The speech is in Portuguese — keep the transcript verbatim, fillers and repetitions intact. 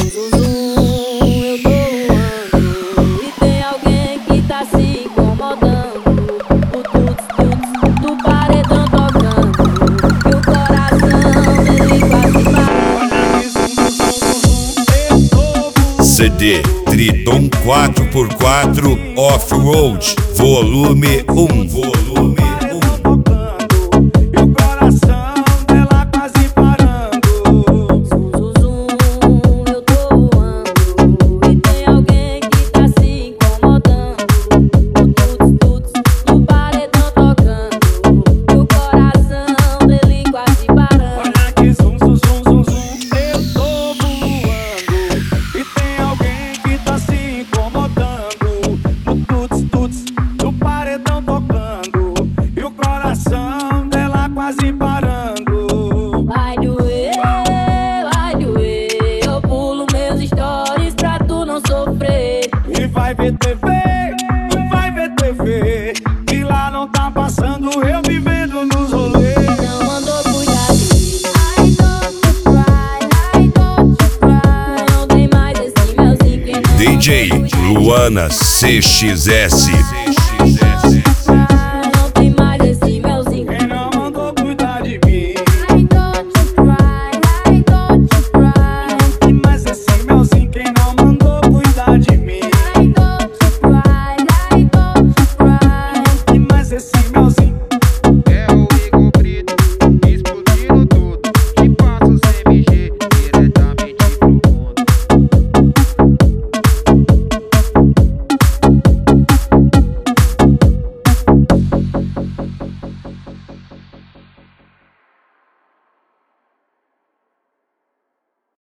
zum, zum, eu tô voando e tem alguém que tá se incomodando. O tuts, tuts do paredão tocando e o coração dele quase parando. C D Triton quatro por quatro Off-Road Volume um. Volume parando. Vai doer, vai doer. Eu pulo meus stories pra tu não sofrer. E vai ver T V, e vai ver T V, que lá não tá passando eu vivendo nos rolês. Não mandou cuidar dele. I don't cry, I don't cry. Não tem mais esse melzinho que não D J Luana C X S